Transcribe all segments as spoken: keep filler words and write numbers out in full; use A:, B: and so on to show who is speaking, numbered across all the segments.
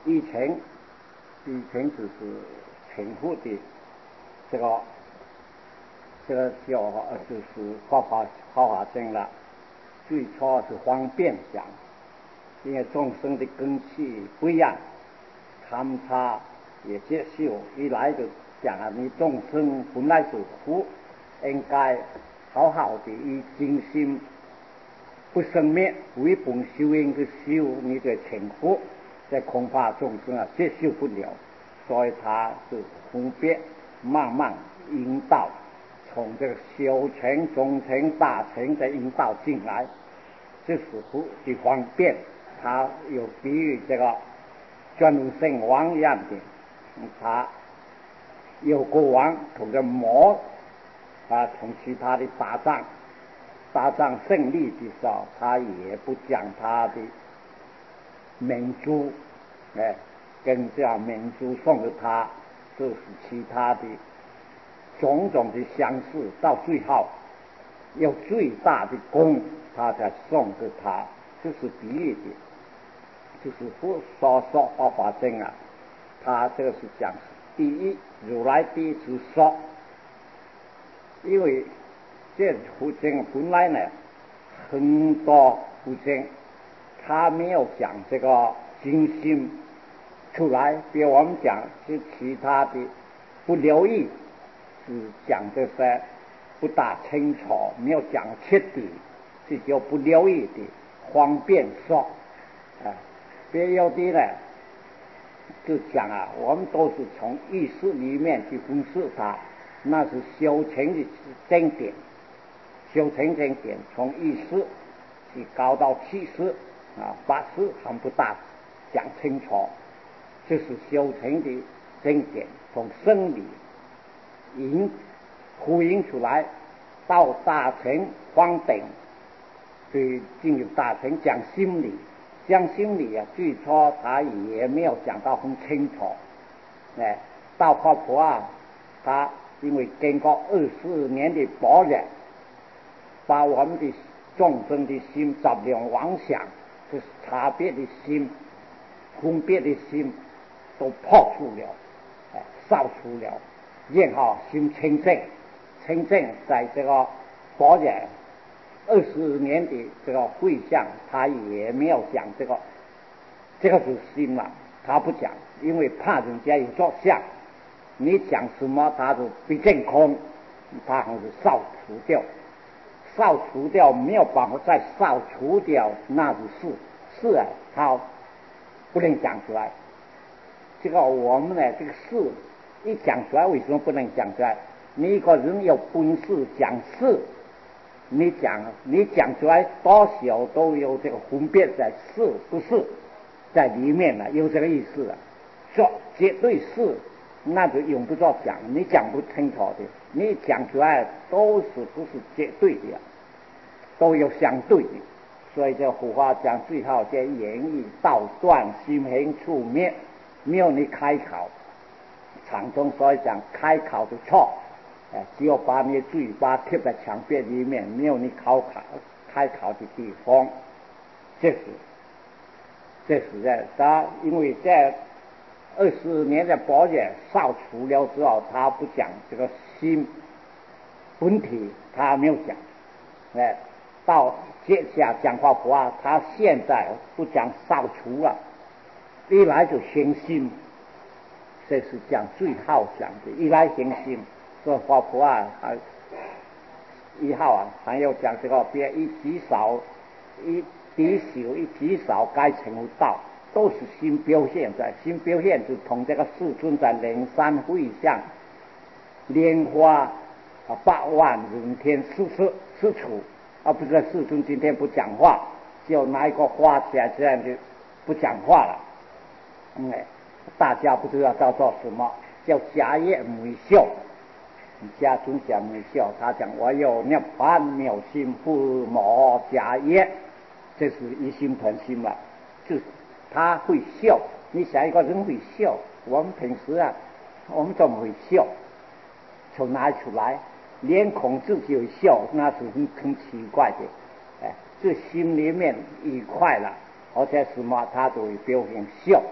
A: 以前以前只是重复的这个这个叫就是画法画法性了。最初是方便讲，因为众生的根器不一样，参差也接受。一来就讲啊，你众生本来是苦，应该好好的以精心不生灭为本修应的修，你的请苦，这恐怕众生啊接受不了，所以他是分别慢慢引导，从这个小乘、中乘、大乘的引导进来，这时候的方便，他有比喻这个转如圣王一样的，他有国王同着魔啊，同其他的打仗，打仗胜利的时候，他也不讲他的明珠，哎，跟这样明珠送给他，就是其他的种种的相似，到最后有最大的功，他才送给他，这是比喻的，就是佛说说法法经啊，他这个是讲第一，如来第一次说，因为这佛经本来呢很多佛经，他没有讲这个精心出来，比如我们讲是其他的不留意，是讲这些不大清楚，没有讲彻底，这就不留意的方便说啊。别有的呢就讲啊，我们都是从意识里面去分析它，那是修成的经典，修成经典从意识去高到七识啊，八识还不大讲清楚，这是修成的经典，从生理引呼应出来，到大乘方等，对进入大乘讲心理，讲心理啊，最初他也没有讲到很清楚，哎，到花婆啊，他因为经过二十年的保养，把我们的众生的心杂念妄想，就是差别的心、分别的心，都破除了，哎，扫除了，然后心清净，清净在这个保养二十年的这个会相，他也没有讲这个，这个是心了，他不讲，因为怕人家有作相，你讲什么他就不正空，他还是扫除掉，扫除掉没有办法再扫除掉，那是事事啊，他不能讲出来。这个我们呢，这个事一讲出来，为什么不能讲出来？你一个人有本事讲事，你讲你讲出来多少都有这个分别在是不是在里面了，有这个意思了。说绝对是，那就用不着讲，你讲不清楚的，你讲出来都是不是绝对的，都有相对的。所以这佛法讲最好在言语道断，心行处灭，没有你开口。禅宗所以讲开口就错，只有把你嘴巴贴在墙壁里面，没有你口口开口的地方。这是这是在他因为在二十年的保养扫除了之后，他不讲这个心本体，他没有讲。哎，到接下讲话佛啊，他现在不讲扫除了，一来就行心。这是讲最好讲的，一来行心，说华婆啊，还一号啊，还要讲这个别一极少，一低小一极少该成道，都是心表现在，心表现就同这个世尊在灵山会上，莲花啊八万人天四十四处，啊不是世尊今天不讲话，就拿一个花起来这样就不讲话了，嗯哎。大家不知道叫做什么，叫迦叶美秀。家尊讲美秀，他讲我有涅槃妙心不魔迦叶，这是一心同心嘛，就是他会笑。你想一个人会笑，我们平时啊，我们怎么会笑？从哪里出来？连孔子就笑，那是很很奇怪的。哎，这心里面愉快了，而且什么他都会表现笑。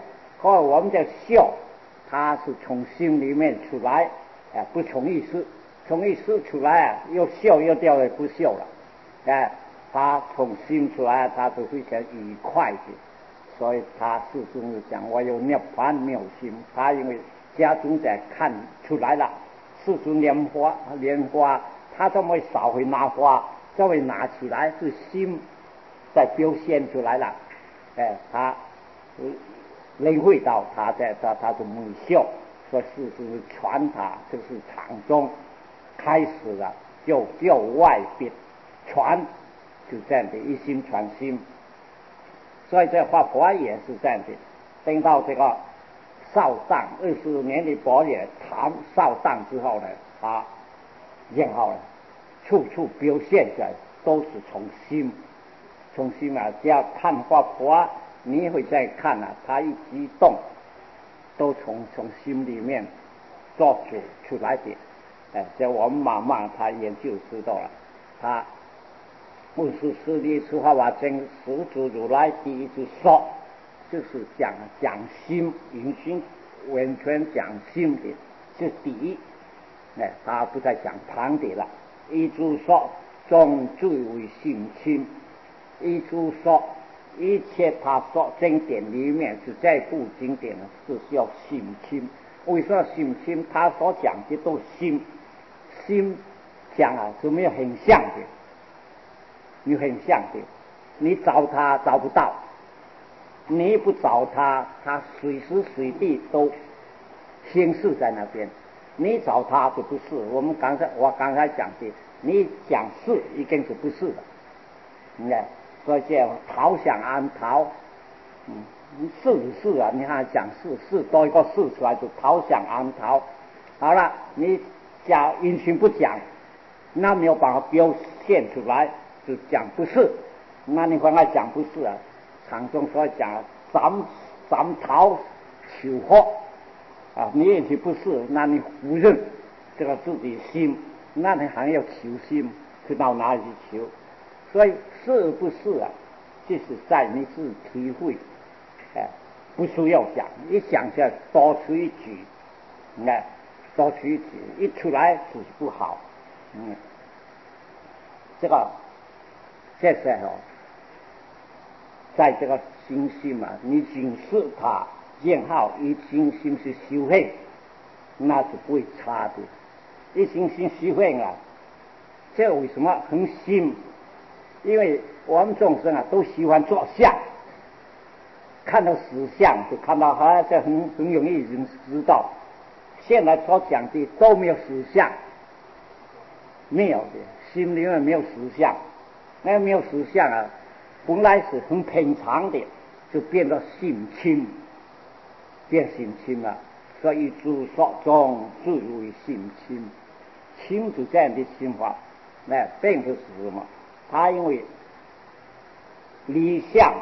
A: 或者我们的笑，它是从心里面出来，哎，不从意识，从意识出来啊，又笑又掉了不笑了，哎，它从心出来，它就非常愉快的。所以他始终是讲我有涅槃没有心，他因为家中在看出来了，四株莲花莲花，他怎么少会拿花，这会拿起来是心在表现出来了，哎，他领会到他在他他的母笑，说是是传他就是场中开始了，就叫外边传，就这样的一心传心。所以这画佛也是这样的，等到这个少当二十年的佛也谈少当之后呢，他然后呢处处表现出来都是从心，从心啊，只要看画佛，你会再看啊，他一激动都从从心里面做主出来的，哎，这我们慢慢他研究知道了，他。不是师弟出画法经始祖如来第一次说，就是讲讲心，引心完全讲心的，是第一。哎，他不再讲旁的了。一注说中最为心亲，一注说一切他说经典里面是这部经典是需要心亲。为什么心亲？他所讲的都心，心讲啊是没有很像的。你很像的，你找他找不到，你不找他，他随时随地都显示在那边。你找他就不是。我们刚才我刚才讲的，你讲是一定是不是的。你看，所以叫逃想安逃，嗯，是是啊，你看讲是是多一个是出来就逃想安逃。好了，你讲因循不讲，那没有办法表现出来。就讲不是，那你刚才讲不是啊？场中所讲咱咱逃求惑啊，你也许不是，那你否认这个自己心，那你还要求心，去到哪里去求？所以是不是啊？就是在你自己体会，哎，不需要讲，一讲就多出一句，你看多出一句，一出来就是不好，嗯，这个。这时候，在这个心性嘛，你警示他，然后以心心去修行，那是不会差的。一心心修行啊，这为什么很心？因为我们众生啊，都喜欢做相，看到实相就看到啊，这很很容易人知道。现在所讲的都没有实相，没有的，心里面没有实相。那没有实相啊，本来是很平常的，就变得心轻，变心轻了。所以诸说中最为心轻，轻就这样的心法，那并不是什么，他因为理想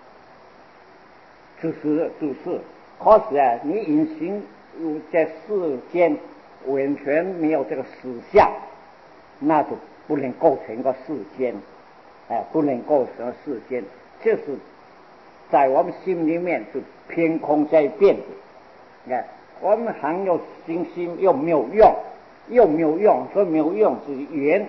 A: 就是就是，可是啊，你隐形在世间完全没有这个实相，那就不能构成一个世间。哎，不能构成世间，就是在我们心里面是偏空在变的。哎，我们很有信心，又没有用，又没有用，说没有用是缘，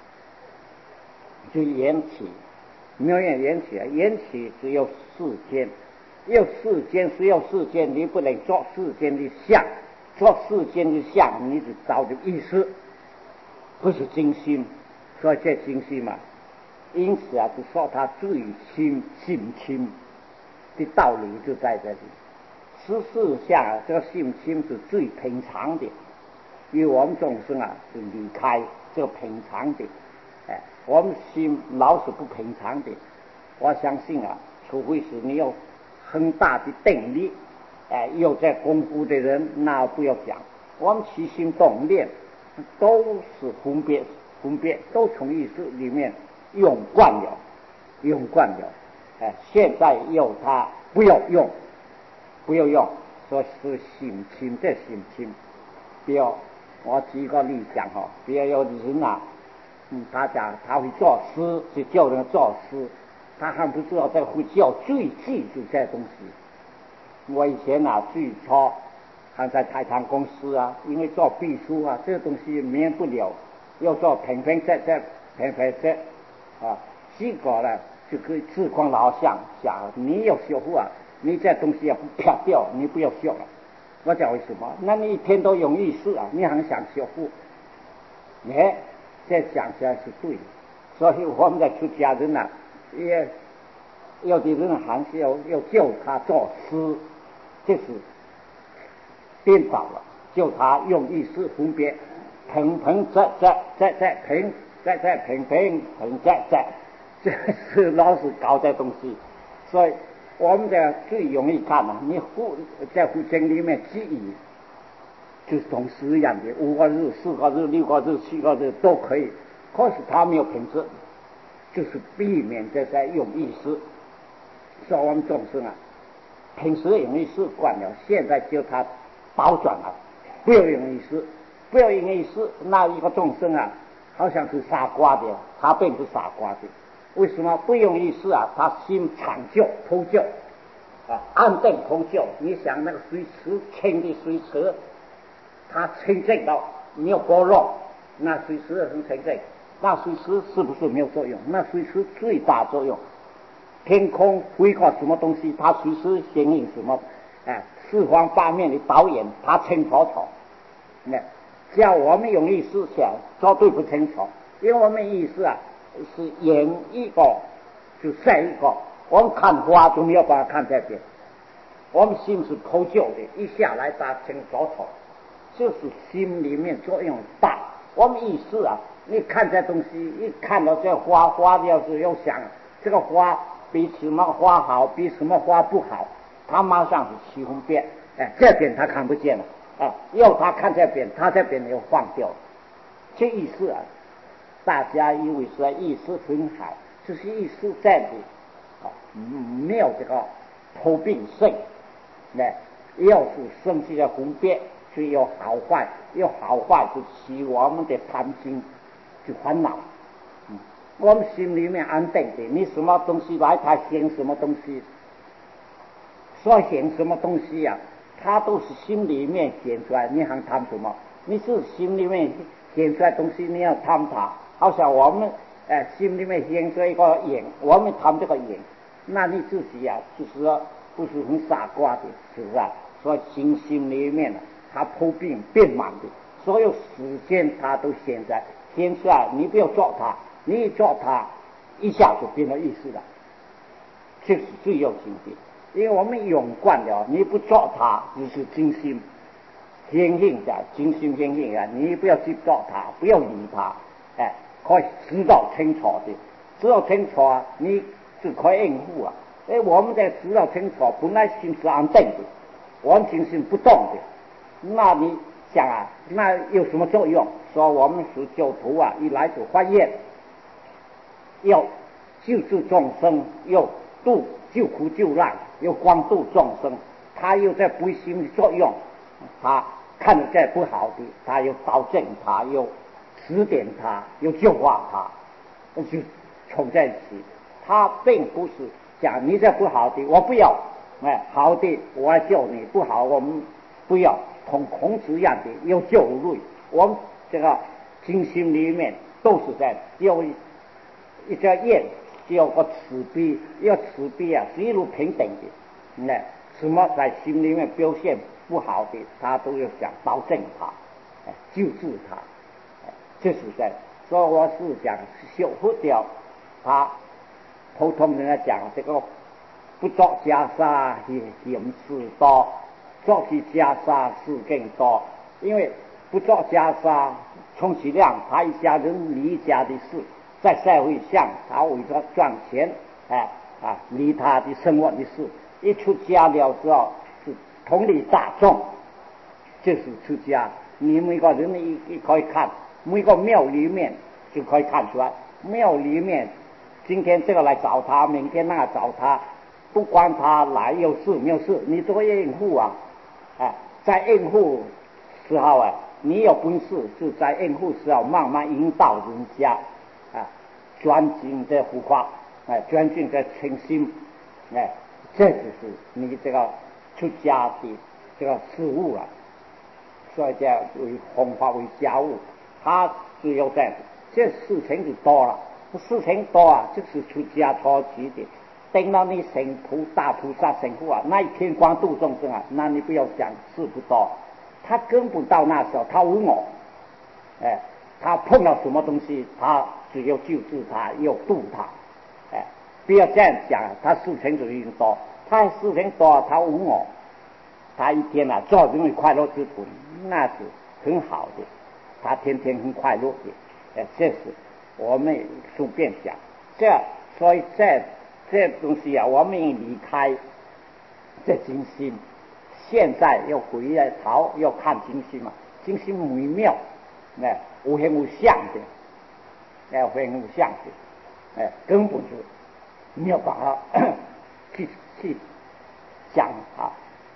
A: 就缘起，没有缘缘起啊，缘起只有世间，有世间是有世间，你不能做世间的相，做世间的相，你就找的意思，不是真心，所以这真心嘛。因此啊，就说他最亲性亲的道理就在这里。实事上啊，这个性亲是最平常的，因为我们众生啊是离开这个平常的，哎，我们心老是不平常的。我相信啊，除非是你有很大的定力，哎，有在功夫的人，那不要讲。我们起心动念都是分别分别，都从意识里面。用惯了，用惯了，哎，现在要他不要用，不要用，说是心轻的心轻。不要，我举个例讲哈，不要有人啊，嗯，他讲他会作诗，就叫人作诗，他还不知道这会叫最忌就这东西， 我以前啊最初还在台糖公司啊，因为做秘书啊，这个东西免不了要做平平仄仄平平仄啊，结果呢就可以自控老想想你要修复啊，你这东西要不撇掉，你不要修了。我讲为什么？那你一天都用意识啊，你还想修复？哎，这讲起来是对的。所以我们的出家人啊，也有的人还是要要教他做诗，就是颠倒了，叫他用意识分别平平仄仄仄仄平仄仄平平平仄仄，这是老是搞这东西。所以我们的最容易看啊，你护在护经里面记忆，就是同诗一样的，五个日、四个日、六个日、七个日都可以。可是他没有品质，就是避免这在用意识。所以我们众生啊，平时用意识惯了，现在就他倒转了，不要用意识，不要用意识，那一个众生啊，好像是傻瓜的，他并不是傻瓜的。为什么不用意识啊？他心长久偷旧啊，安定偷旧。你想那个水池清的水池，它清净到没有波浪，那水池很清净，那水池是不是没有作用？那水池最大作用，天空飞过什么东西，它随时显映什么，哎，四方八面的导演，它清楚楚。那叫我们用意识想，绝对不清楚，因为我们意识啊。是演一个就晒一个，我们看花就没有办法看这边，我们心是偷旧的，一下来打清楚楚，就是心里面作用大。我们意识啊，你看这东西，一看到这花，花要是要想这个花比什么花好，比什么花不好，他马上是起分辨，哎，这边他看不见了啊，要他看这边，他这边又放掉了，这意思啊。大家以为说意识很好，就是意识在的啊，没有这个偷病性。那要是生气的分别，就有好坏，有好坏就起我们的贪心，就烦恼。嗯，我们心里面安定的，你什么东西来，他显什么东西，说显什么东西呀、啊，他都是心里面显出来。你还贪什么？你是心里面显出来东西，你要贪它。好像我们呃心里面现出一个眼，我们谈这个眼，那你自己呀、啊，就是说不是很傻瓜的，是不是啊？所以心心里面呢，它破病变满的，所有时间它都现在现出来，你不要做它，你一做它，一下就变了意思了，这是最要紧的。因为我们用惯了，你不做它，就是精心相信的，精心相信啊，你不要去做它，不要理它，哎。可以知道清楚的，知道清楚啊，你就可以应付啊。哎，我们在知道清楚，本来心是安定的，完全是不动的。那你想啊，那有什么作用？说我们是教徒啊，一来就发愿，要救助众生，要度救苦救难，要光度众生，他又在不心的作用，他看着这不好的，他又导正他，又指点他，又教化他，就凑在一起。他并不是讲你这不好的我不要，哎，好的我要救你，不好我们不要，同孔子一样的有救瑞。我们这个精心里面都是在有一个愿，有个慈悲，要慈悲啊，是一路平等的。那什么在心里面表现不好的，他都要想导正他，哎，救助他。这是在，所以我是讲修复掉他。普通人来讲，这个不做袈裟嫌嫌事多，做起袈裟事更多。因为不做袈裟，充其量他一家人离家的事，在社会上他为了赚钱，哎啊，离他的生活的事，一出家了之后是同理大众，就是出家。你每个人一一可以看。每个庙里面就可以看出来，庙里面今天这个来找他，明天那个找他，不管他来有事没有事，你都要应付啊！啊，在应付时候啊，你有本事就在应付时候慢慢引导人家啊，专精的护法，哎，专精的诚心，哎，这就是你这个出家的这个事物啊，所以叫为弘法为家务，他只有这样，这事情就多了，事情多啊，就是出家初期的。等到你成菩大菩萨成佛啊，那一天光度众生啊，那你不要讲事不多，他根本到那时候他无我，哎，他碰到什么东西，他只有救治他，要度他，哎，不要这样讲，他事情就已经多，他事情多，他无我，他一天啊做因为快乐之徒，那是很好的，他天天很快乐的，哎，这是我们顺便讲，这所以这。这东西啊，我们离开这精心，现在要回来逃，要看精心嘛，精心微妙，哎，无形无相的，哎，无形无相的，哎，根本就没有办法去去讲啊。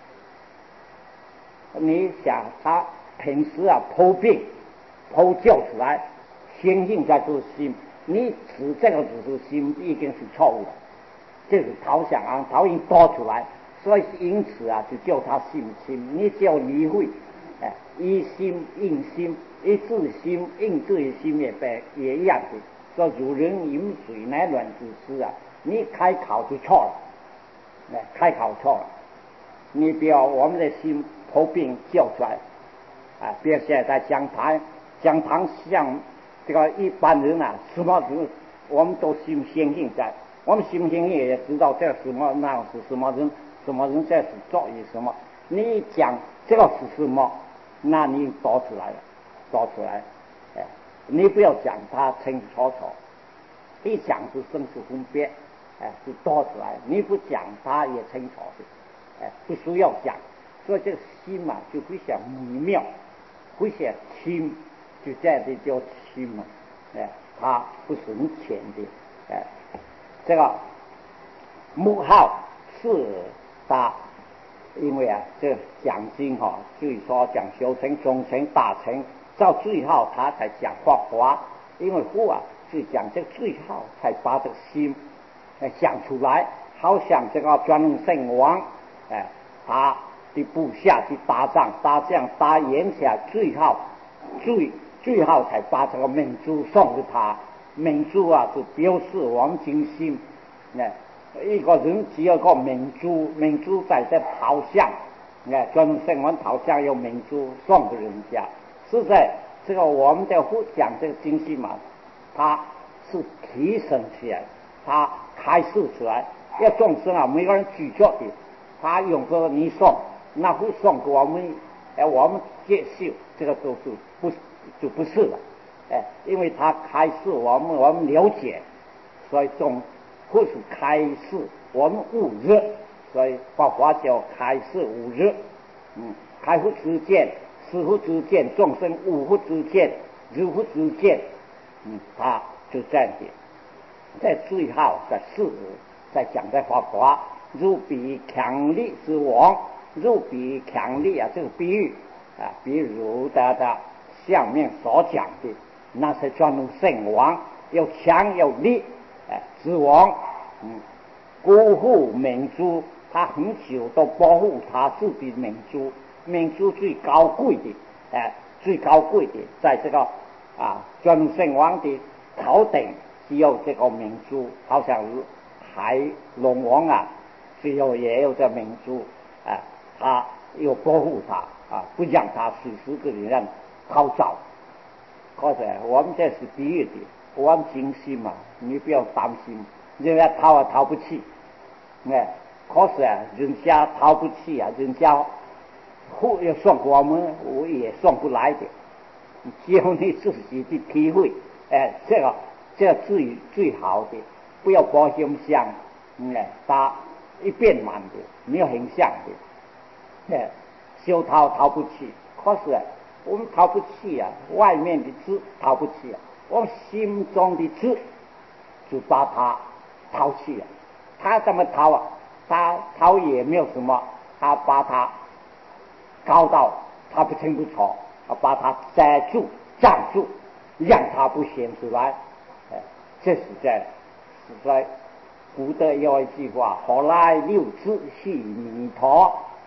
A: 你想他平时啊偷病偷叫出来，相信在做心，你指这个只是心，已经是错误了。这是逃想啊，逃因多出来，所以因此啊，就叫他信心。你只要理会，哎，一心应心，一自心应自心也被也一样的。说如人饮水，乃卵之师啊，你开口就错了，哎，开口错了。你不要我们的心头病叫出来，啊，不要现在在讲堂讲堂像这个一般人啊，什么人我们都心相信在。我们心心也知道这什么那是什么人，什么人这是做于什么。你讲这个是什么，那你说出来了，说出来，哎，你不要讲他清楚楚，一讲是生死分别，哎，是多出来。你不讲他也清楚的，哎，不需要讲。所以这个心嘛，就非常微妙，非常轻，就这样的叫轻嘛，哎，它不是很浅的，哎。这个幕后是大，因为啊，这讲经哈、哦，最说讲修成、中成、大成，到最后他才讲法华。因为佛啊，是讲这最后才把这个心哎讲出来，好像这个转轮圣王哎，他的部下去打仗，打仗打赢下，最后最最后才把这个明珠送给他。明珠啊，是表示我们精心。哎，一个人只有个明珠，明珠在这头像，哎，专门圣王头像有明珠送给人家。是在这个我们的佛讲这个精心嘛，它是提升起来，它开示出来。要众生啊，每个人举着的，他用个你送，那会送给我们，哎，我们接受，这个都是不就不是了。哎，因为他开示我们，我们了解，所以众或是开示我们悟日，所以法华叫开示悟日。嗯，开佛之见，师父之见，众生悟佛之见，如佛之见。嗯，他就这样的。在最后在四在讲在法华，如比强力之王，如比强力啊，这个比喻啊，比如的的下面所讲的。那是专门圣王，有强有力，哎，之王，嗯，辜负明珠，他很久都保护他自己的明珠，明珠最高贵的，哎，最高贵的，在这个啊专门圣王的头顶只有这个明珠，好像海龙王啊，只有也有这明珠，啊，他又保护他啊，不让他随时给人逃走。可是我们这是比喻的，我们精心嘛，你不要担心，人家逃啊逃不起，哎，可是啊，人家逃不起啊，人家货要送给我们，我也送不来的，只有你自己的体会，哎，这个这个最最好的，不要保险箱，哎，打一遍满的，没有hình象的，哎，修逃逃不起，可是。我们逃不起啊，外面的字逃不起啊，我们心中的字就把它逃去了。他怎么逃啊？他逃也没有什么，他把它高到他不清不楚，把它遮住、站住，让它不显出来。哎，这是在是在古德有一句话：“何来六字系弥陀？”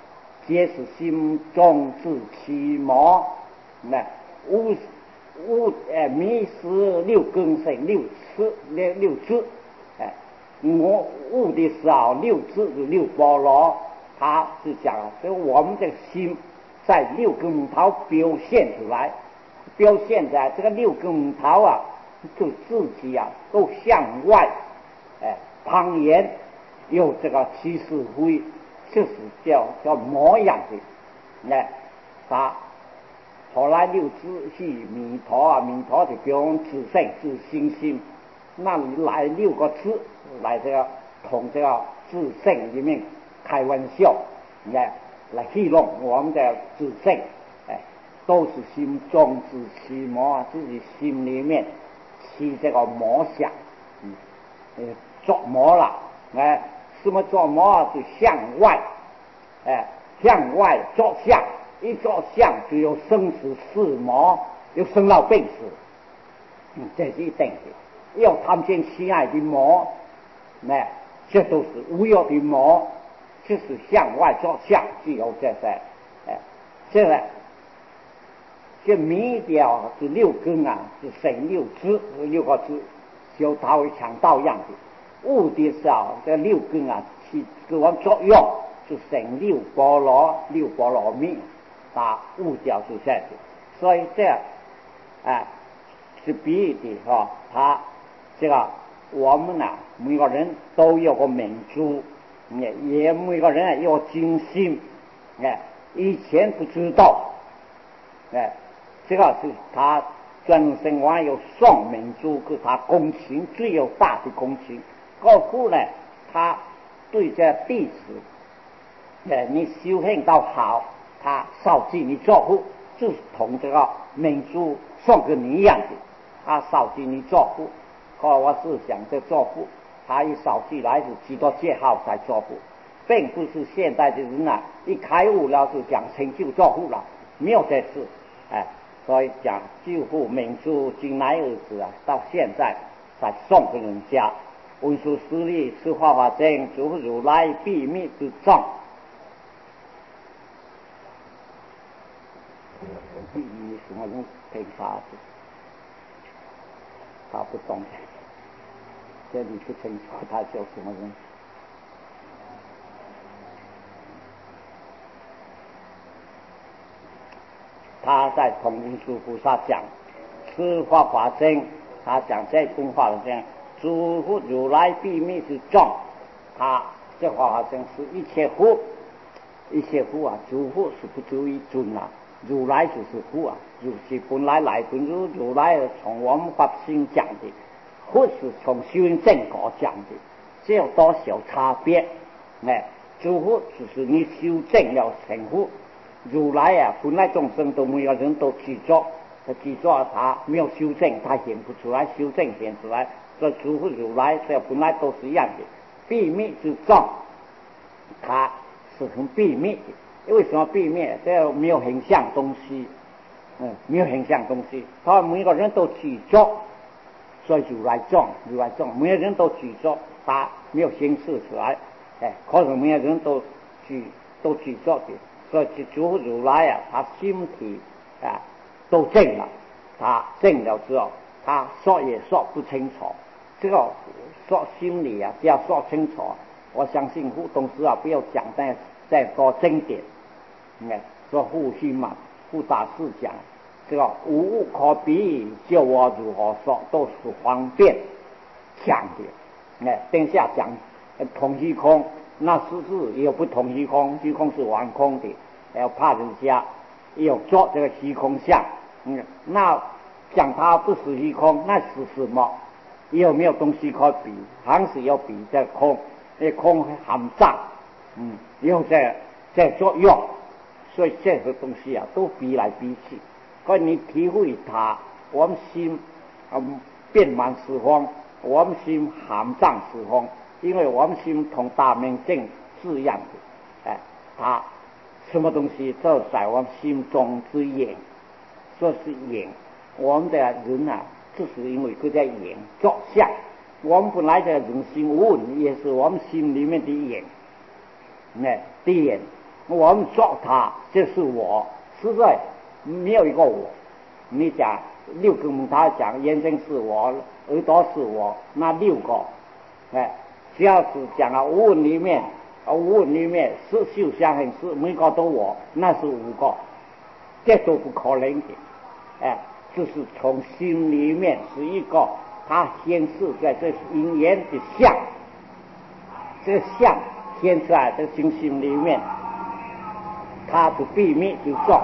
A: 皆是心中之奇魔。那五五呃，迷失六根生六次六六字，哎，我悟的时候六字是六波罗，他是讲，所以我们的心在六根木头表现出来，表现在这个六根木头啊，就自己啊都向外，哎，旁言有这个起死灰，就是叫叫模样的，哎，他。后来六字是弥陀啊，弥陀就表示自性自心心，那你来六个字来这个同这个自性里面开玩笑，哎，来戏弄我们的自性，哎，都是心中之奇魔啊，自己心里面起这个魔想，嗯，呃，做魔了，哎，什么做魔啊？就向外，哎，向外做相。一做相就有生死四魔，有生老病死，嗯，这是一定的。要贪见亲爱的魔，那这都是无有的魔，就是向外做相就有这些，哎，这个这迷掉是六根啊，是生六支，六个支，就它会强盗样的。悟的时候，这六根啊起给我作用，就生六波罗，六波罗蜜。把悟掉是这样子，所以这样，哎，是比喻的哈。他这个我们啊，每个人都有个明珠，也也每个人有精心，哎，以前不知道，哎，这个是他转生完有双明珠，是他功情最有大的功情。过后呢，他对这弟子，哎，你修行到好。他少记你做父，就是同这个明珠送给你一样的。他少记你做父，可我是想这做父，他一少记来是几多戒号才做父，并不是现在的人啊，一开悟了就讲成就做父了，没有这事，哎，所以讲救父明珠今来日子啊，到现在才送给人家。文殊师利是化法真，诸如来秘密之藏。第一什么人凭啥子？他不懂，这里不清楚他叫什么人。他在同文殊菩萨讲是法华经，他讲这部法华经，诸佛如来秘密之藏。他这法华经是一切佛，一切佛啊，诸佛是不足一尊啊。如来就是佛啊，就是本来来本如如来从我们法性讲的，或是从修行正果讲的，只有多少差别？哎，诸佛就是你修正了成佛，如来啊，本来众生都每个人都执着，他执着他没有修正，他显不出来，修正显出来，所以诸佛如来这本来都是一样的，秘密之藏，它是很秘密的。为什么避免？这没有形象东西，嗯，没有形象东西。他每个人都举着，所以如来藏，如来藏，每个人都举着，他没有显示出来，哎，可是每个人都举都举着的，所以诸如来啊，他心体啊都正了，他正了之后，他说也说不清楚，这个说心里啊，要说清楚。我相信护董事啊，不要讲再再多经典。哎，说护心嘛，护大师讲这个无物可比，叫我如何说都是方便讲的。哎，等下讲同虚空，那实质也有不同虚空，虚空是完空的，要怕人家有做这个虚空相。嗯，那讲它不是虚空，那是什么？有没有东西可比？还是要比这空？这空含藏，嗯，有这这作用。所以这个东西啊，都比来比去。可你体会它，我们心嗯遍满四方，我们心含藏四方，因为我们心同大明镜是一样的。哎，它什么东西都在我们心中之眼，这是眼。我们的人啊，就是因为这在眼作相。我们本来的人心无问，也是我们心里面的眼，哎，的眼。 我们说他就是我，实在没有一个我。你讲六根，他讲眼睛是我，耳朵是我，那六个，哎，只要是讲啊五蕴里面，啊五蕴里面色受想行识每个都我，那是五个，这都不可能的，哎，这是从心里面是一个，它显示在这因缘的相，这个相显出来的心心里面，它的秘密就做。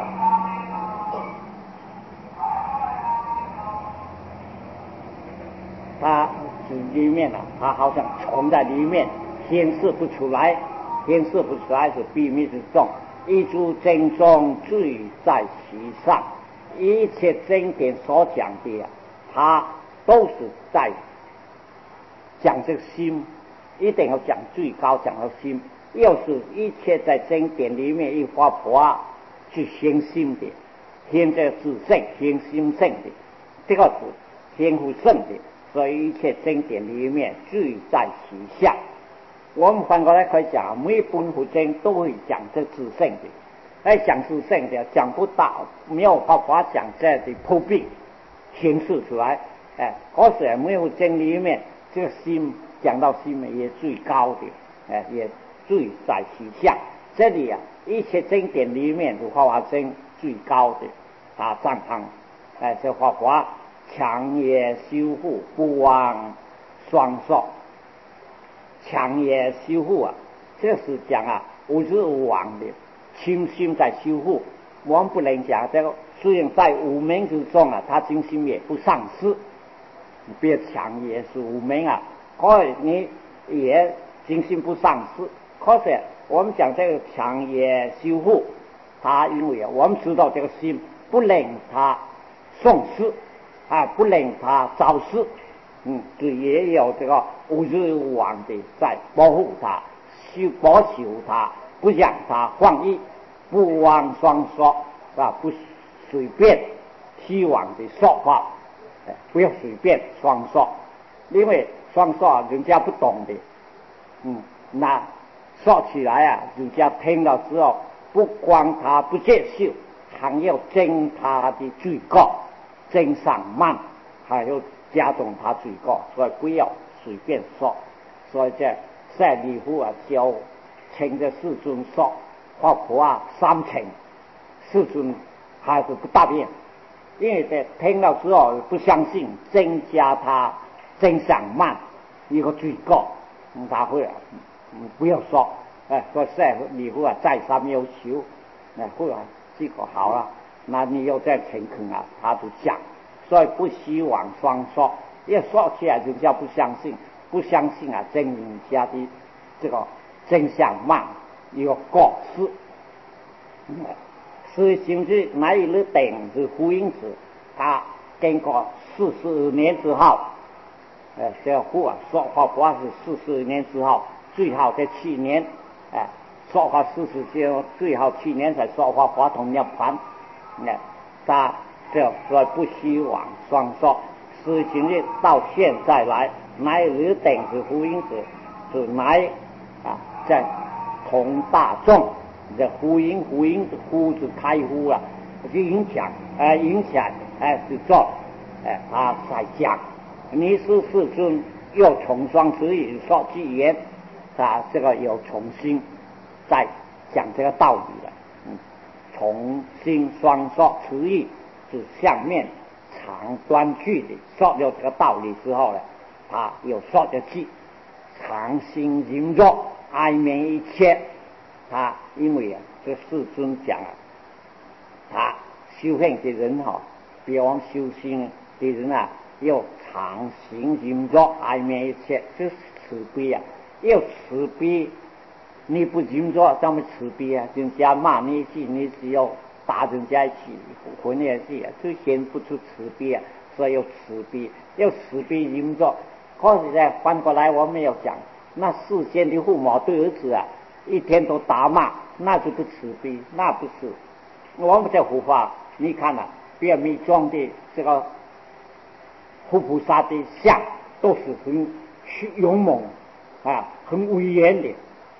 A: 它是里面啊，它好像藏在里面，显示不出来，显示不出来是秘密之中。一诸经中罪在其上，一切经典所讲的啊，它都是在讲这个心，一定要讲最高，讲到心。又是一切在经典里面一发婆啊，去显心的，显这自性，显心性的，这个是显乎圣的。所以一切经典里面罪在其下。我们反过来可以讲，每本佛经都会讲这自性的，哎，讲自性的讲不到，没有办法讲这的普遍显示出来。哎，可是每佛经里面这个心讲到心里也最高的，哎，也罪在其下。这里啊，一切经典里面的法华经最高的啊藏行，哎，这法华。强也修护，不忘双手。强也修护啊，这是讲啊无日无往的，清心在修护。我们不能讲这个，虽然在无名之中啊，他精心也不丧失。别强也是无名啊，可是你也精心不丧失。可是我们讲这个强也修护，他因为啊，我们知道这个心不能他丧失。啊，不令他早死，嗯，就也有这个无日无往的在保护他，修保守他，不让他放逸，不妄双说，啊，不随便虚妄的说话，哎，不要随便双说，因为双说人家不懂的，嗯，那说起来啊，人家听了之后，不光他不接受，还要增他的罪过。增上慢，还有加重他罪过，所以不要随便说。所以这赛利夫啊，教请这世尊说法婆啊三请，世尊还是不答应，因为这听了之后不相信，增加他增上慢一个罪过，嗯、他会啊、嗯，不要说，哎，所以赛利夫啊再三要求，哎，后来这个好了。那你又在诚恳啊，他就讲，所以不希望双说，一说起来人家不相信，不相信啊，真人家的这个真相慢一个过失。是今日乃一日等是呼应子，他经过四十二年之后，呃，这户啊说法不是四十二年之后，最好在去年，哎、呃，说法四十年最好去年才说法华同涅槃。那他这说不希望双说，事情日到现在来，乃日等是呼应子，是乃啊在同大众这呼应呼应呼是开呼了，就影响哎、呃、影响哎是做哎他才讲，你是世尊又重双之语说句言，他这个又重新再讲这个道理了。重新双说词义是相面长短句的说了这个道理之后呢，他又说的句长心淫作哀悯一切。他因为啊这世尊讲啊，他修行的人哈、哦，比方修行的人啊，要长心淫作哀悯一切，就是慈悲啊，要慈悲。你不淫作怎么慈悲啊？人家骂你一句，你只要打人家一句，混一句啊，就显不出慈悲啊。所以要慈悲，要慈悲淫作。可是呢，翻过来我们要讲，那世间的父母对儿子啊，一天都打骂，那就不慈悲，那不是。我们在佛法，你看啊，表面装的这个佛菩萨的像，都是很勇猛啊，很威严的。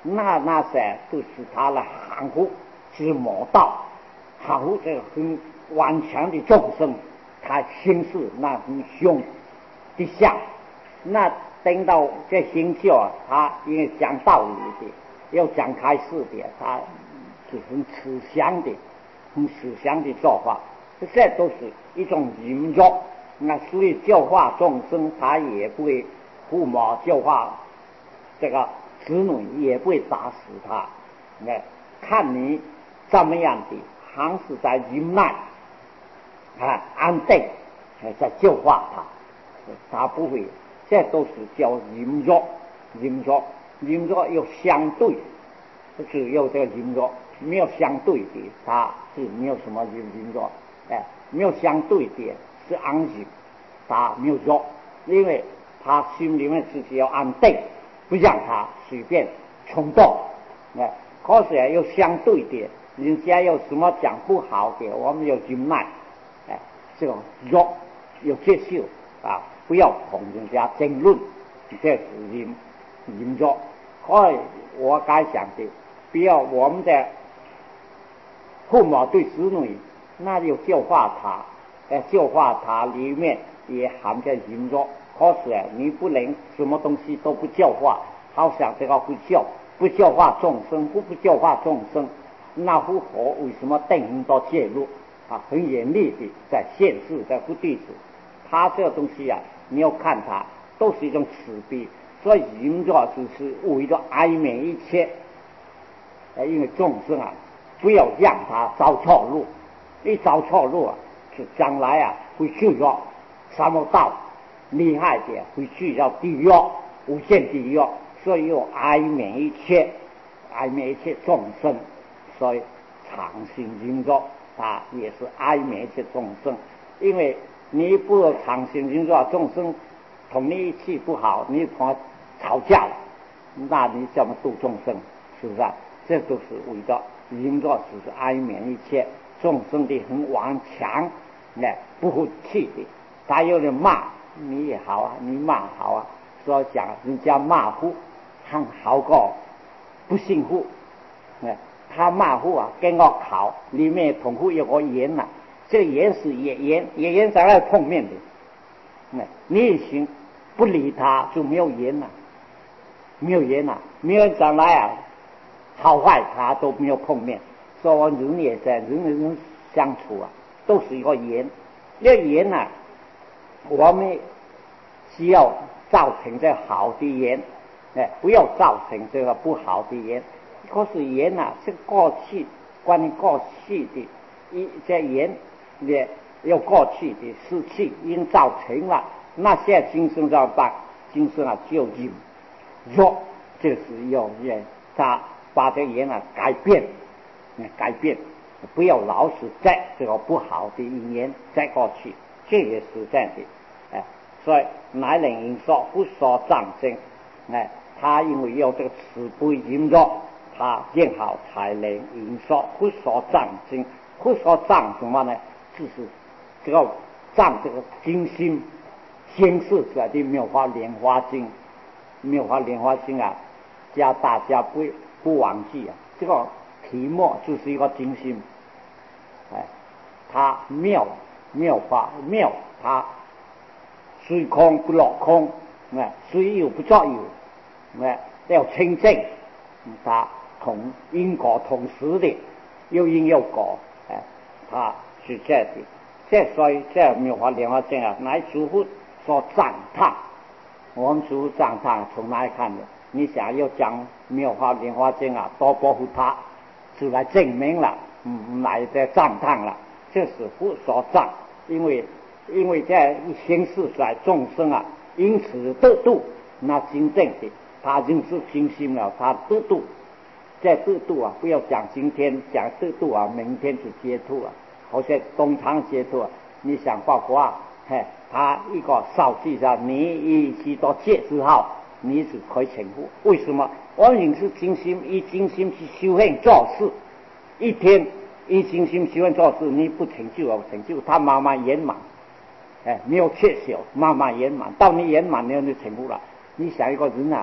A: 那那些都是他的含糊之魔道，含糊这个很顽强的众生，他心事那很凶的相。那等到这心教啊，他因为讲道理的，要讲开示的，他是很慈祥的，很慈祥的做法，这都是一种淫欲。那所以教化众生，他也不会父母教化这个子女，也不会打死他。那看你怎么样的，还是在忍耐啊，安定在教化他，他不会。这都是叫淫欲，淫欲，淫欲有相对，只有这个淫欲，没有相对的，它是没有什么淫淫欲，哎，没有相对的是安静，他没有欲，因为他心里面自己要安定，不让他随便冲动，哎，可是有相对的，人家有什么讲不好的，我们要忍耐，哎，这个欲要接受啊。不要同人家争论，这是淫淫欲。所以我该想的，不要我们的父母对子女，那就教化他，呃，教化他里面也含着淫欲。可是你不能什么东西都不教化，好像这个不教，不教化众生，不不教化众生，那佛陀为什么等很多介入啊？很严厉的在限制，在护弟子。他这个东西啊，你要看他都是一种慈悲，所以淫欲就是为了哀悯一切，因为众生啊，不要让他走错路，一走错路啊，是将来啊会去到什么道厉害的，会去到地狱，无限地狱，所以要哀悯一切，哀悯一切众生，所以常行淫欲，他也是哀悯一切众生，因为你不常行淫欲，众生同你一起不好，你同他吵架了，那你怎么度众生？是不是啊？这都是为了淫欲，只是哀悯一切众生的很顽强，哎，不服气的。他有人骂你也好啊，你骂好啊，所以讲人家骂夫，还好过不信夫。哎，他骂夫啊，跟我考里面同夫有个盐呐、啊。这个盐是盐盐盐盐在那碰面的，哎，你一行不理他就没有盐了、啊，没有盐了、啊，没有人将来啊，好坏他都没有碰面。所以我人也在人与人相处啊，都是一个盐。这个盐啊，我们需要造成这好的盐，哎，不要造成这个不好的盐。可是盐啊，是过去关于过去的一这盐。也有过去的事情已经造成了，那现在今生怎么办？今生啊，就淫欲，就是要人他把这言啊改变，改变，不要老是在这个不好的一言再过去，这也是这样的，哎，所以乃能淫说不说障生，哎，他因为有这个慈悲淫欲，他正好才能淫说不说障生，不说障什么呢？就是这个藏这个精心显示出来的《妙法莲华经》，《妙法莲华经》啊，叫大家不不忘记啊。这个题目就是一个精心，哎，它妙妙法妙，它虽空不落空，哎，虽有不作有，哎，要清净，它同因果同时的，有因有果，哎，它。是这样的，这所以这妙法莲华经啊，乃诸佛所赞叹。我们诸佛赞叹从哪里看的？你想要讲妙法莲华经啊，多保护它，就来证明了，嗯，来的赞叹了，这是佛所赞。因为因为这一行事在众生啊，因此得度，那真正的他就是精心了，他得度。这得度啊，不要讲今天讲得度啊，明天就解脱啊。好像东堂解脱，你想包括啊，嘿，他一个手机上你一许多戒之后，你是可以成佛。为什么？我们是精心以精心去修行做事，一天以精心修行做事，你不成就啊，成就他慢慢圆满，哎，没有缺少，慢慢圆满，到你圆满了，你成佛了。你想一个人啊，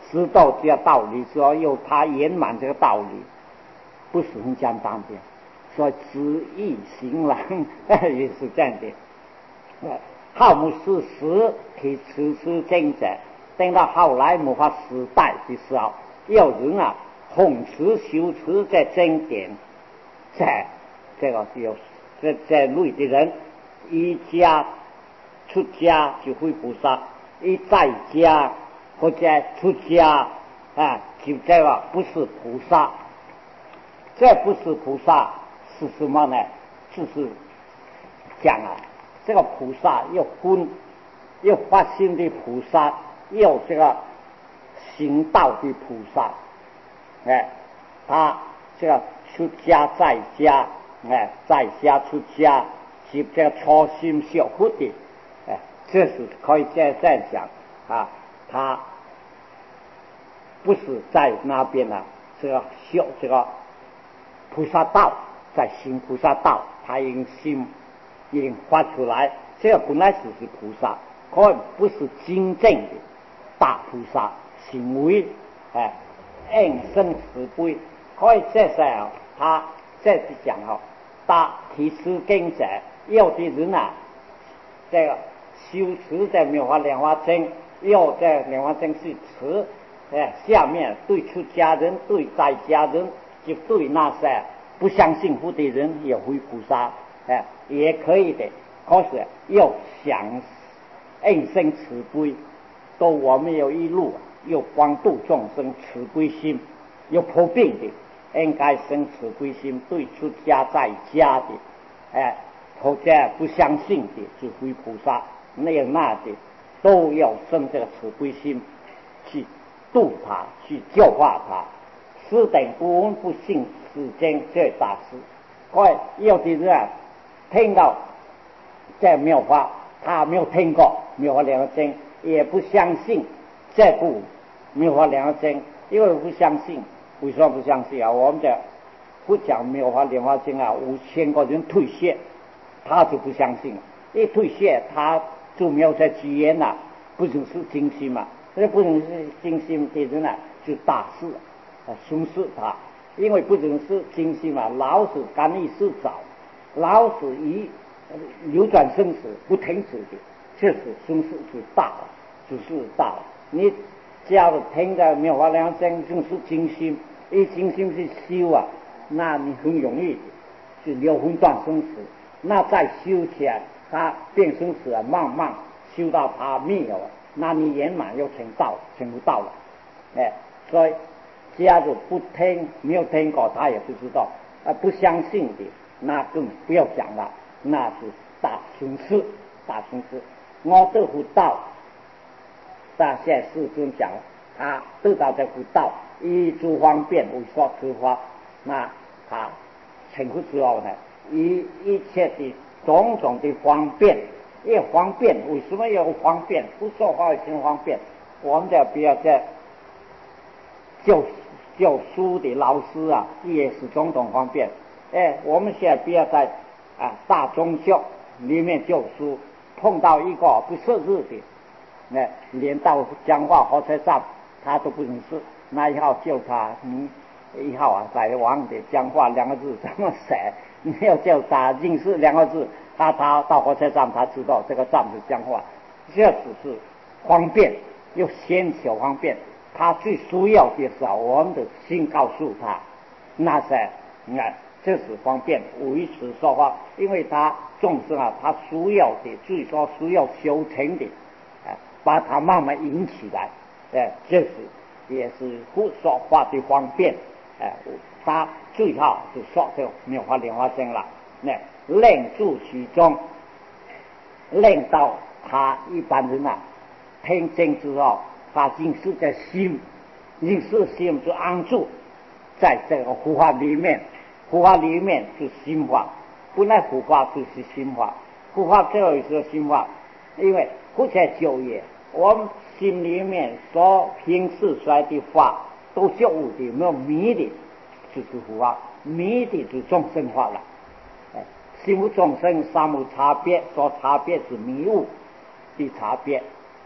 A: 知道这个道理之后，又他圆满这个道理，不是很简单的。所以知易行难也是这样的。好牧师时提持持经者，等到后来某个时代的时候，有人啊弘持修持这经典，在这个有这这类的人，一家出家就会菩萨，一在家或者出家啊，就这个不是菩萨。这不是菩萨是什么呢？就是讲啊，这个菩萨要分，要发心的菩萨，要这个行道的菩萨。哎，他这个出家在家，哎，在家出家，是这个初心学佛的，哎，这是可以这样讲啊。他不是在那边啊，这个修这个菩萨道，在行菩萨道，他已经心已经发出来，这个本来就是菩萨，可不是真正的大菩萨行为，哎，应生慈悲，可以这些啊，他这是讲哦，大提持经者，有的人啊，这个修持在妙法莲花经，要在莲花经是持，哎，下面对出家人，对在家人。就对那些不相信佛的人也会菩萨，哎，也可以的。可是要想应生慈悲，都我们有一路，有广度众生慈悲心，有破病的，应该生慈悲心，对出家在家的，哎，或者不相信的就会菩萨，那样那的都要生这个慈悲心，去度他，去教化他。此等不闻不信是真最大事。怪有的人啊，听到这妙法，他没有听过妙法莲花经，也不相信这部妙法莲花经，因为不相信，为什么不相信啊？我们的不讲妙法莲花经啊，五千个人退谢，他就不相信了。一退谢，他就没有在机缘了，不只是精心嘛，这不只是精心的人啊，就大事。啊，凶视他，因为不只是精心嘛，老是干预事早，老是以流转生死不停止的，确实凶视就大了，就是大了。你只要听着妙法莲花经，就是精心，一精心去修啊，那你很容易是流魂断生死。那再修起来，他变生死啊，慢慢修到他灭了，那你圆满又成道，成不到了，哎，所以。假如不听，没有听过，他也不知道，啊，不相信的，那更不要讲了，那是大凶事，大凶事。我得福道，大现在世尊讲，他得到这福道，以诸方便为说持法，那他成佛之后呢，以一切的种种的方便，也方便，为什么要方便？不说话有什么方便？我们就不要再就。教书的老师啊，也是种种方便。哎，我们现在不要在啊大中学里面教书，碰到一个不识字的，哎，连到讲话火车站他都不认识，那以后叫他，你以后啊在网的讲话两个字怎么写？你要叫他认识两个字，他他到火车站他知道这个站是讲话，这只是方便，又先求方便。他最需要的时候，我们的心告诉他，那些你看这是方便维持说话，因为他众生啊，他需要的最高需要修成的，哎，把他慢慢引起来，哎，这是也是不说话的方便，哎，他最好就说这妙法莲花经了，那令住其中，令到他一般人啊听经之后。他认识的心，认识心就安住在这个佛法里面，佛法里面是心法，本来佛法就是心法，佛法最后一个心法，因为佛在教业，我们心里面所平时出来的法都觉悟的，没有迷的，就是佛法，迷的就众生法了。哎，心无众生三无差别，所差别是迷悟的差别，哎。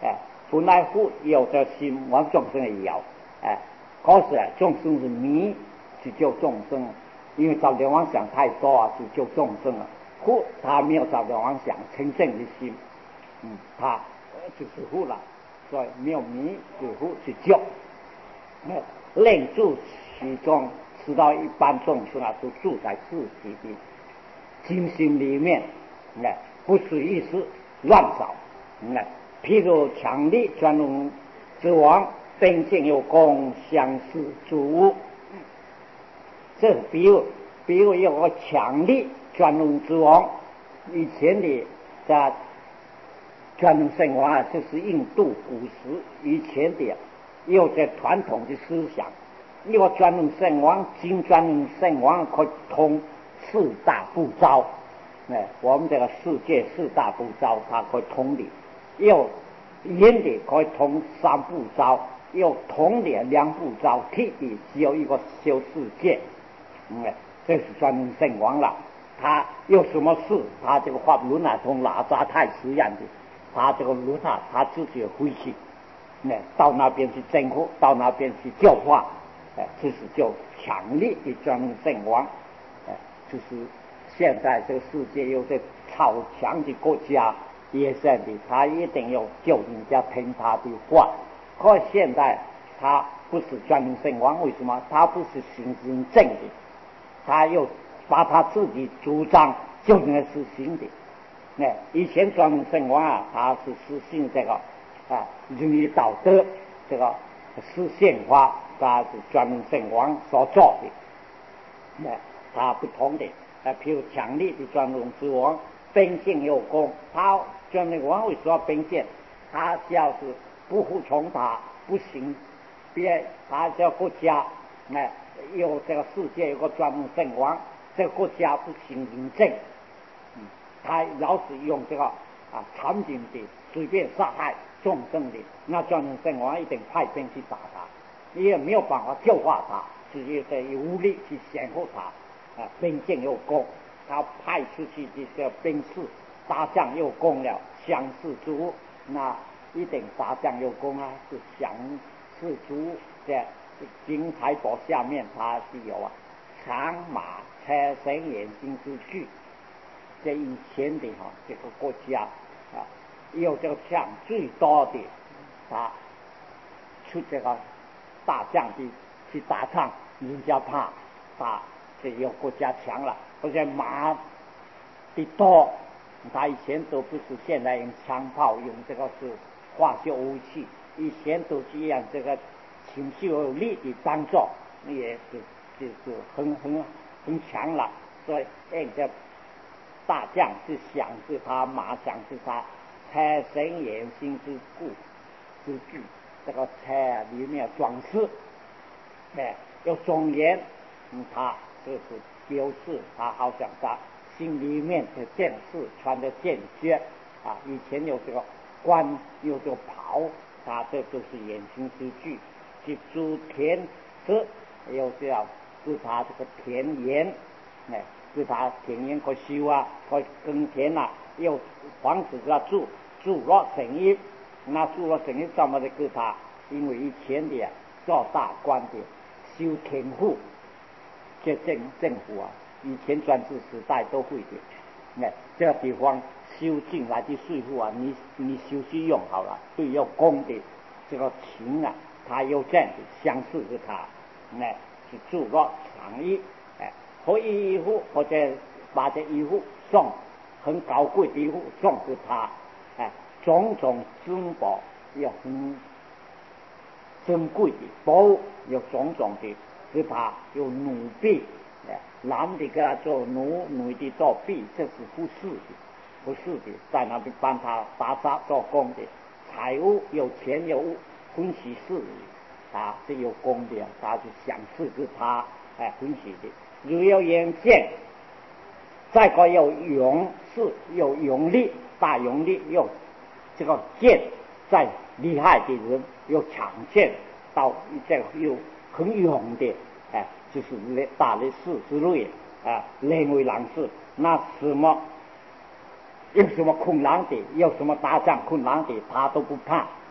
A: 本来佛有这心，我们众生也有，哎，可是众生是迷，去救众生，因为着流妄想太多啊，去救众生了。佛他没有着流妄想，清净的心，嗯，他就是佛了，所以没有迷是佛去救，哎，令住其中，知道一般众生啊，都住在自己的精心里面，哎，不是意思乱找，哎，譬如强力专用之王，并且有功相似主，这比如比如有个强力专用之王，以前的在专用圣王啊，就是印度古时以前的有这传统的思想，因为专用圣王、金专用圣王可以通四大部洲，哎，我们这个世界四大部洲它可以通的，有阴的可以通三部洲，有通的两部洲，体的只有一个小世界，嗯，这是专用圣王了。他有什么事，他这个法轮啊，从哪吒太师一样的，他这个轮啊，他自己回去，哎，到那边去征服，到那边去教化，哎，这是叫强力的专用圣王，哎，就是现在这个世界有这超强的国家，也是的，他一定要叫人家听他的话。可现在他不是专用圣王，为什么？他不是行真正的，他又把他自己主张就应该实行的。哎，以前专用圣王啊，他是实行这个啊仁义道德这个实现化，他是专用圣王所做的。哎，他不同的，啊，譬如强力的专用之王，秉性有功，他专用王为什么秉性？他要是不服从他，不行，别他这个国家，哎，有这个世界有个专用圣王，这个国家不行仁政，嗯，他老是用这个啊残忍的随便杀害众生的，那专用圣王一定派兵去打他，你也没有办法救化他，直接在武力去显护他，啊，兵性有功，他派出去的这个兵士打仗有功了，相似足，那一定打仗有功啊，是相似足在金财宝下面，它是有啊长马车神眼睛之具，这以前的哈、啊、这个国家啊，有这个枪最多的，他出这个大将的去打仗，人家怕他这有国家强了，而且马的多，他以前都不是现在用枪炮，用这个是化学武器，以前都是用这个情绪有力的当作，也是就是很很很强了。所以那个大将是想是他，马想是他，车神眼睛之故之具，这个车里面装饰，哎，有庄严，嗯，他就是表示他好像他心里面的剑士穿的剑靴啊，以前有这个冠，有这个袍，他这都是眼睛之具，去诸田子有这样是他这个田园，哎，是他田园可修啊，可耕田啊，有房子给他住，住了生意，那住了生意怎么的给他？因为以前的、啊、做大官的修田户，这政政府啊，以前专制时代都会的。哎，这个地方修进来的税户啊，你你修去用好了，对有功的这个情啊，他有这样的相似于他，哎，是住了长衣，哎，和衣服或者把这衣服送很高贵的衣服送给他，哎，种种珍宝也很珍贵的宝，有种种的给他有奴婢，哎，男的给他做奴，女的做婢，这是不是的，不是的，在那边帮他打杂做工的，财务有钱有物，分析事理，他是有功的，他是想是给他哎分析的，如有眼见，再个有勇士，有勇力，大勇力，有这个剑，再厉害的人有长剑，到这个有很勇的，哎，就是大力士之类啊，人为狼士，那什么有什么困难的，有什么打仗困难的，他都不怕，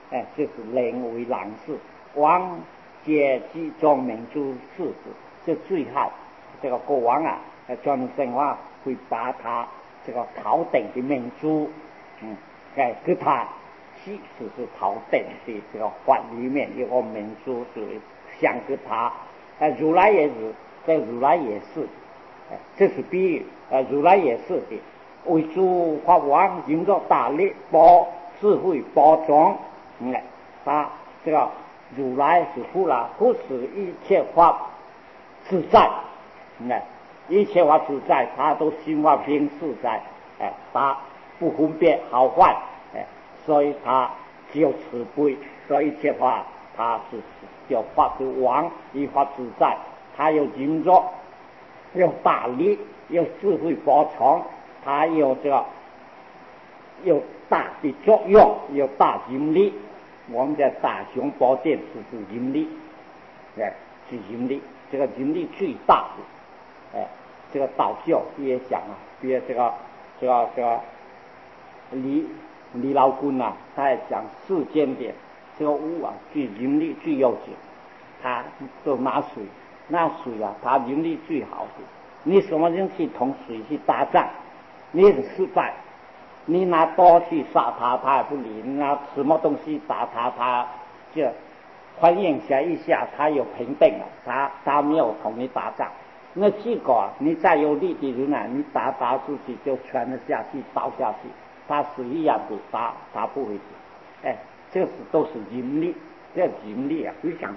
A: 哎，就是人为郎世，王皆集中民族事实，这最好。这个国王啊，专生话会把他这个头顶的民族，嗯，哎，给他其实是头顶的这个法里面有个民族是想给他，哎，如来也是，这如来也是，哎，这是比喻，呃，如来也是的。为诸法王用着大力包智慧包装，嗯，他这个如来是护了，护持一切法自在，嗯，一切法自在，他都心法平自在，哎，他不分别好坏，哎，所以他只有慈悲，所以一切法他是叫法之王，一法自在，他有用着有大力，有智慧包藏。它有这个有大的作用，有大引力。我们的大雄宝殿是指引力，哎，是引力，这个引力最大的。哎，这个道教也讲啊，比如这个这个这个李李老君啊，他也讲世间的这个物啊，最引力最要紧。他都拿水，那水啊，它引力最好的。你什么人去同水去打仗？你很失败，你拿刀去杀他，他也不理；你拿什么东西打他，他就欢迎下一下，他又平定了，他他没有同你打仗。那结果你再有力的人啊，你打打出去就全了下去，倒下去，他是一样的打，他不会死。哎，这是都是引力，这引力啊，非常。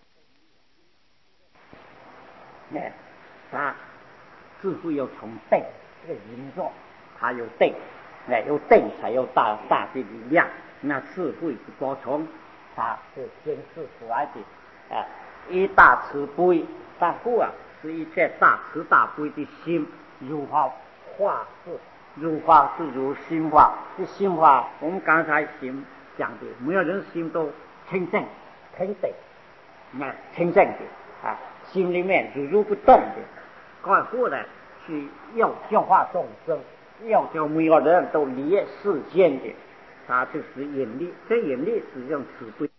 A: 哎，他智慧要从定。这个引作，它有定，哎，有定才有大大的力量。那智慧是多从，它是天赐出来的，哎，一大慈悲，但护啊是一切大慈大悲的心，如法化是，如法是如心法，这心法我们刚才心讲的，没有人心都清净平等，那清净的啊，心里面如如不动的，过后呢。是要教化众生，要叫每个人都理世间的，他就是引力，这引力是用慈悲。